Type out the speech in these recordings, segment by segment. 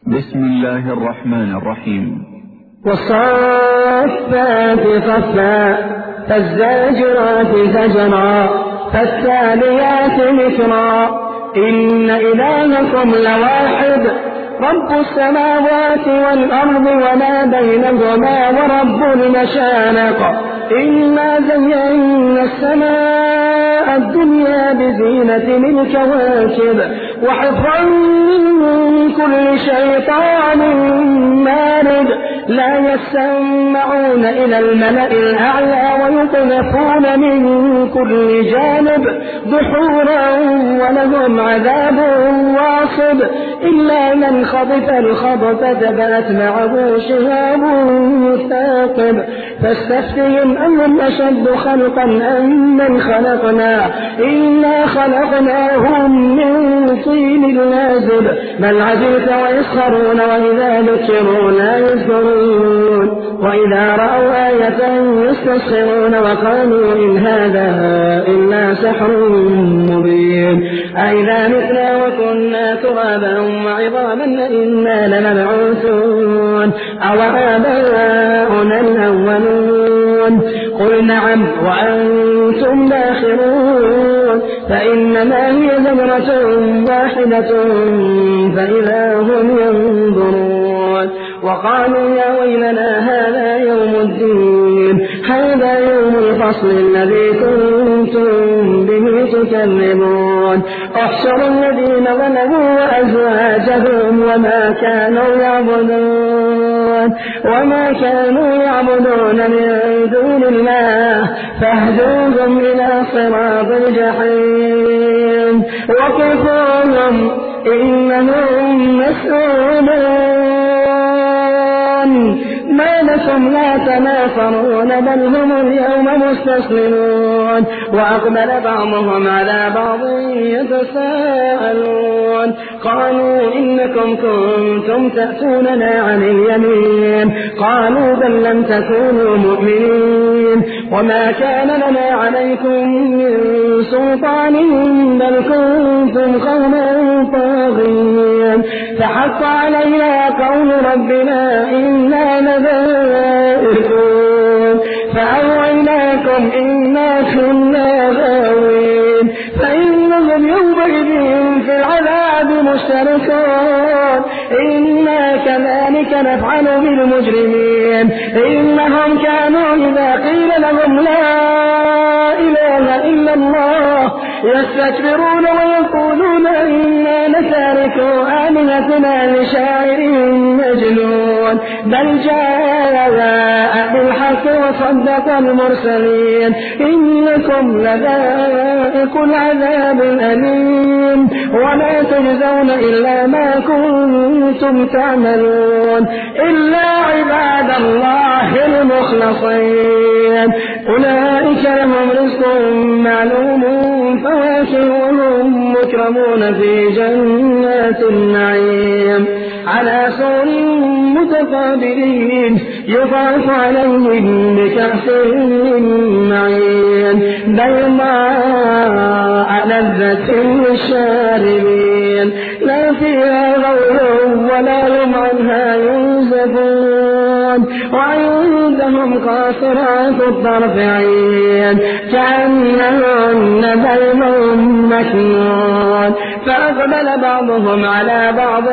بسم الله الرحمن الرحيم. والصافات صفا فالزاجرات زجرا فالتاليات ذكرا إن إلهكم لواحد رب السماوات والأرض وما بينهما ورب المشارق إنا زينا السماء الدنيا بزينة الكواكب وحفظا من كل شيطان مارد لا يسمعون إلى الملأ الأعلى ويقذفون من كل جانب دحورا ولهم عذاب واصب إلا من خبث الخبثة فأتبعه شهاب ثاقب فاستفتهم أهم أشد خلقا أم من خلقنا إنا خلقناهم من طين لازب بل عجلت ويسخرون وإذا ذكروا لا يذكرون وإذا رأوا آية يستسخرون وقالوا إن هذا إلا سحر مبين أئذا متنا وكنا ترابا وعظاما إنا لمبعوثون أو آباؤنا الأولون قل نعم وأنتم داخرون فإنما هي زمرة واحدة فإذا هم ينظرون وقالوا يا ويلنا هذا يوم الدين هذا يوم الفصل الذي كنتم به تكذبون احشروا الذين ظلموا وأزواجهم وما كانوا يعبدون من دون الله فاهدوهم إلى صراط الجحيم وقفوهم إنهم مسؤولون ما لكم لا تناصرون بل هم اليوم مستسلمون وأقبل بعضهم على بعض يتساءلون قالوا إنكم كنتم تأتوننا عن اليمين قالوا بل لم تكونوا مؤمنين وما كان لنا عليكم من سلطان بل كنتم قوما طاغين فحق علينا قول ربنا إنا لذائقون فأغويناكم إنا كنا غاوين فإنهم يومئذ في العذاب مشتركون إنا كذلك نفعل بالمجرمين إنهم كانوا إذا قيل لهم لا إله إلا الله يستكبرون ويقولون إنا لتاركوا آلهتنا لشاعر مجنون بل جاء بالحق وصدق المرسلين إنكم لذائق العذاب الأليم ولا تجزون إلا ما كنتم تعملون إلا عباد الله المخلصين أولئك لهم رزق معلوم فواكه وهم مكرمون في جنات النعيم على سور متقابلين يطاف عليهم بكأس من معين بيضاء لذة للشاربين لا فيها غول ولا هم عنها ينزفون وعندهم قاصرات الطرف عين كأنهن بيض مكنون فأقبل بعضهم على بعض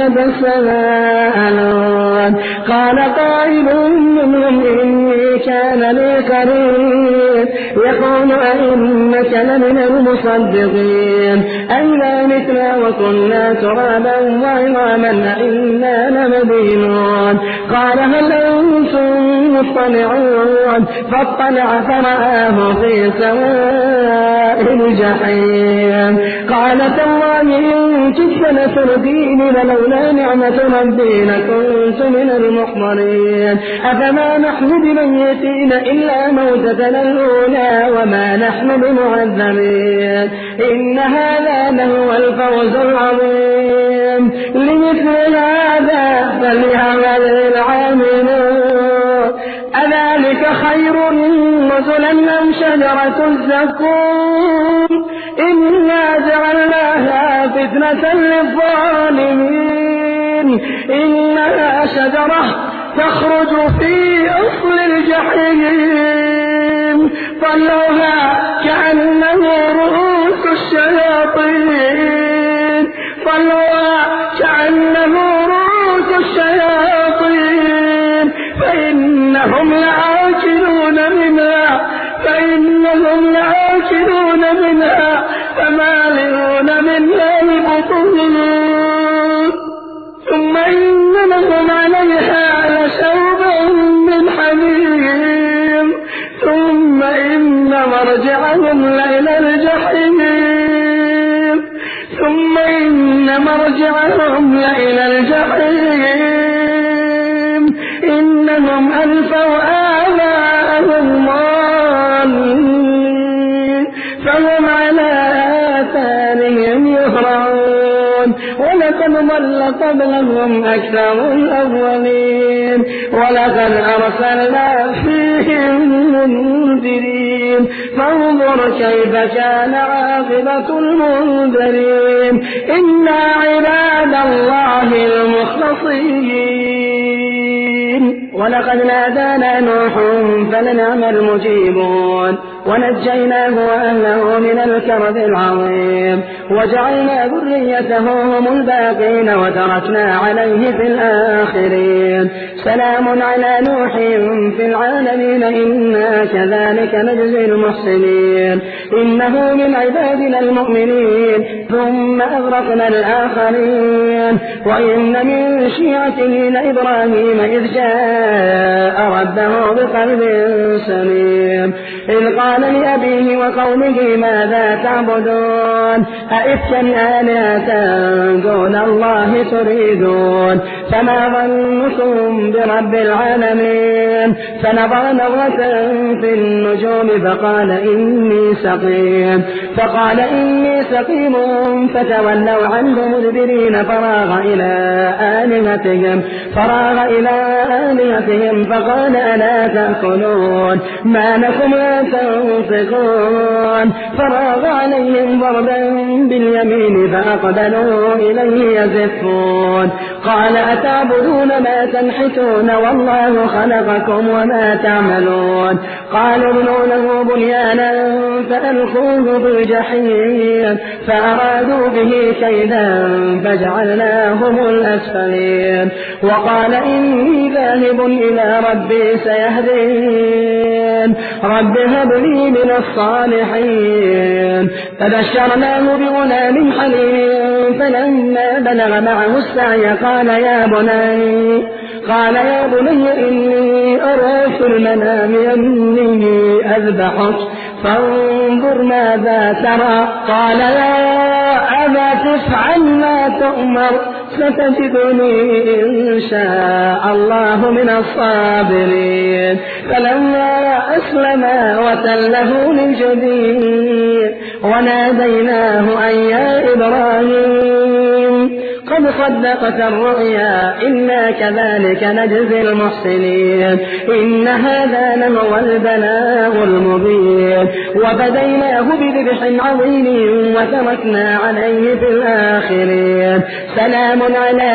يتساءلون قال قائل منهم إني كان لي قريب يقول أئنك لمن المصدقين أئذا متنا وكنا ترابا وعظاما أئنا لمدينون قال هل أنتم مطلعون فاطلع فرآه في سواء الجحيم قال تالله إن كدت لتردين لولا نعمة ربي لكنت من المحضرين أفما نحن بميتين إلا موتتنا الأولى وما نحن بمعذبين إن هذا لهو الفوز العظيم لمثل هذا فليعمل العاملون أذلك خير نزلا أم شجرة الزقوم إنا جعلناها فتنة للظالمين إنها شجرة تخرج في أصل الجحيم طلعها كأنه رؤوس الشياطين فإنهم لآكلون منها فمالئون منها البطون ثم إن لهم عليها لشوبا من حميم ثم إن مرجعهم لإلى الجحيم إنهم ألفوا آباءهم ضالين فهم على آثارهم يهرعون ولقد ضل قبلهم أكثر الأولين ولقد أرسلنا فيهم منذرين فانظر كيف كان عاقبة المنذرين إلا عباد الله المخلصين ولقد نادانا نوح فلنعم المجيبون ونجيناه وأهله من الكرب العظيم وجعلنا ذريته هم الباقين وتركنا عليه في الآخرين سلام على نوح في العالمين إنا كذلك نجزي المحسنين إنه من عبادنا المؤمنين ثم أغرقنا الآخرين وإن من شيعته لإبراهيم إذ جاء ربه بقلب سليم إذ قال لأبيه وقومه ماذا تعبدون أئفكا آلهة دون الله تريدون فما ظنكم برب العالمين فنظر نظرة في النجوم فقال إني سقيم فتولوا عنه مدبرين فراغ إلى آلهتهم فقال ألا تأكلون ما لكم لا تنطقون فراغ عليهم ضربا باليمين فأقبلوا إليه يزفون قال أتعبدون ما تنحتون والله خلقكم وما تعملون قالوا ابنوا له بنيانا فألقوه بالجحيم فأرادوا به كيدا فجعلناهم الأسفلين وقال إني ذاهب إلى ربي سيهدين رب هب لي من الصالحين فبشرناه بغلام حليم فلما بلغ معه السعي قال يا بني إني أرى في المنام أني أذبحك فانظر ماذا ترى قال يا أبا تفعل ما تؤمر ستجدني إن شاء الله من الصابرين فلما أسلما وتله للجبين وناديناه أن يا إبراهيم قد صدقت الرؤيا إنا كذلك نجزي المحسنين إن هذا لهو البلاغ المبين وفديناه بذبح عظيم وتركنا عليه في الآخرين سلام على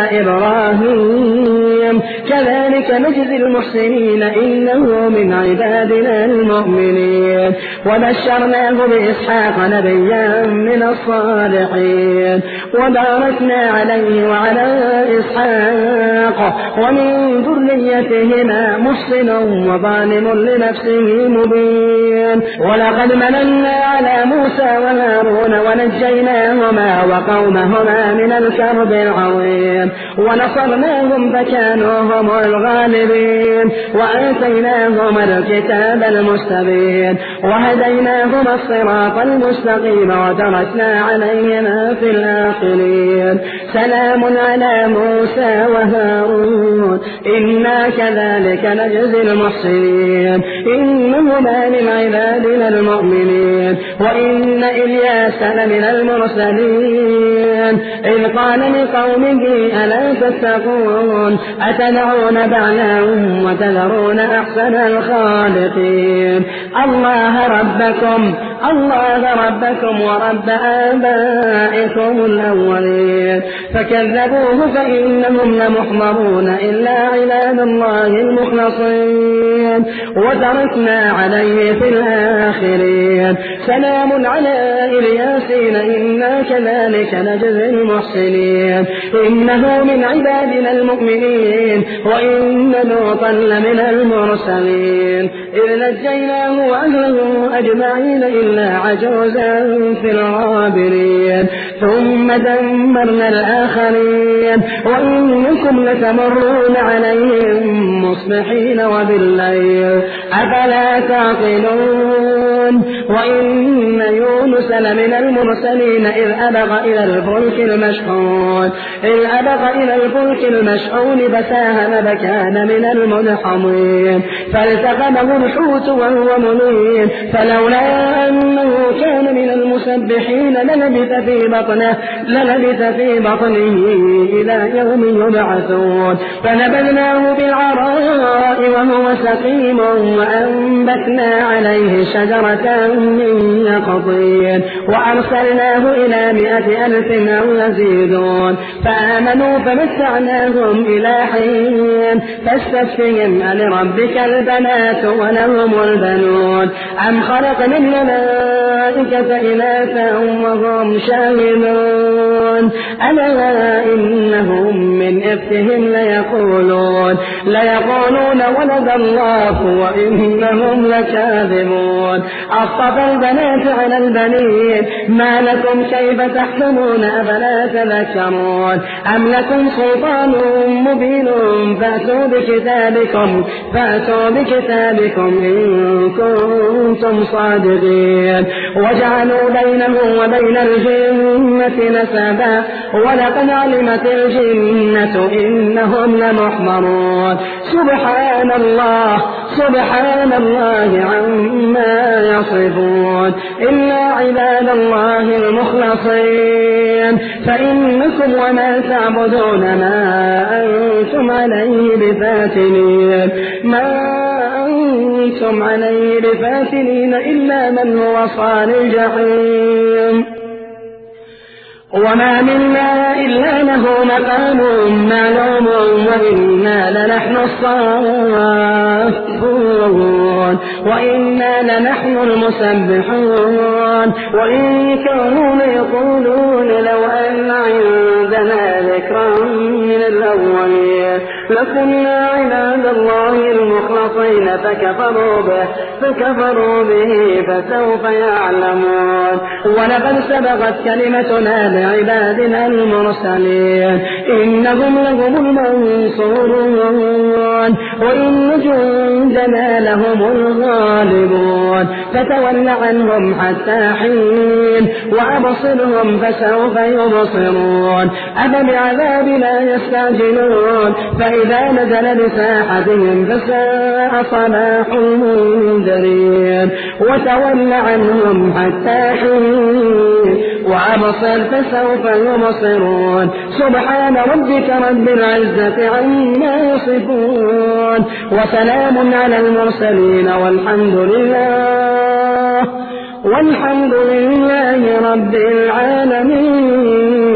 إبراهيم كذلك نجزي المحسنين إنه من عبادنا المؤمنين وبشرناه بإسحاق نبيا من الصالحين وباركنا عليه وعلى إسحاق ومن ذريتهما محسن وظالم لنفسه مبين ولقد مننا على موسى وهارون ونجيناهما وقومهما من الكرب العظيم ونصرناهم فكانوا هم الغالبين وآتيناهما الكتاب المستبين وهديناهما الصراط المستقيم وتركنا عليهما في الآخرين سلام على موسى وهارون وهارون إنا كذلك نجزي المحسنين إنهما من عبادنا المؤمنين وإن إلياس لمن المرسلين إذ قال لقومه ألا تتقون أتدعون بعلا وتذرون أحسن الخالقين الله ربكم ورب آبائكم الأولين فكذبوه فإنهم لمحضرون إلا عباد الله المخلصين وتركنا عليه في الآخرين سلام على إلياسين إنا كذلك نجزي المحسنين إنه من عبادنا المؤمنين وإن لوطا لمن المرسلين إذ نجيناه وأهله أجمعين إلا عجوزا في الغابرين ثم دمرنا الآخرين وإنكم لتمرون عليهم مصبحين وبالليل أفلا تعقلون وإن يونس لمن المرسلين إذ أبق إلى الفلك المشحون فساهم فكان من المدحضين فالتقمه الحوت وهو مليم فلولا أنه كان من المسبحين للبث في بطنه إلى يوم يبعثون فنبذناه بالعراء وهو سقيم وأنبتنا عليه شجرة من يقطين وأرسلناه إلى 100,000 أو يزيدون فآمنوا فمتعناهم إلى حين فاستفتهم ألربك البنات ولهم البنون أم خلقنا الملائكة إناثا وهم شاهدون ألا إنهم من إفكهم ليقولون ولد الله وإنهم لكاذبون أصطفى البنات على البنين ما لكم كيف تحكمون أفلا تذكرون أم لكم سلطان مبين فأتوا بكتابكم إن كنتم صادقين وجعلوا بينه وبين الجنة نسبا ولقد علمت الجنة إنهم لمحضرون سبحان الله عما يصفون إلا عباد الله المخلصين فإنكم وما تعبدون ما أنتم عليه بفاتنين إلا من هو صال الجحيم وما منا إلا له مقام معلوم وإنا لنحن الصافون وإنا لنحن المسبحون وإن كانوا ليقولون لو أن عندنا ذكرا من الأولين لكنا عباد الله المخلصين فكفروا به فسوف يعلمون ولقد سبقت كلمتنا لعبادنا المرسلين إنهم لهم المنصورون وإن جندنا لهم الغالبون فتول عنهم حتى حين وأبصرهم فسوف يبصرون أفبعذابنا يستعجلون فإذا نزل بساحتهم فساء صباح المنذرين وتول عنهم حتى حين وأبصر فسوف يبصرون سبحان ربك رب العزة عما يصفون وسلام على المرسلين والحمد لله رب العالمين.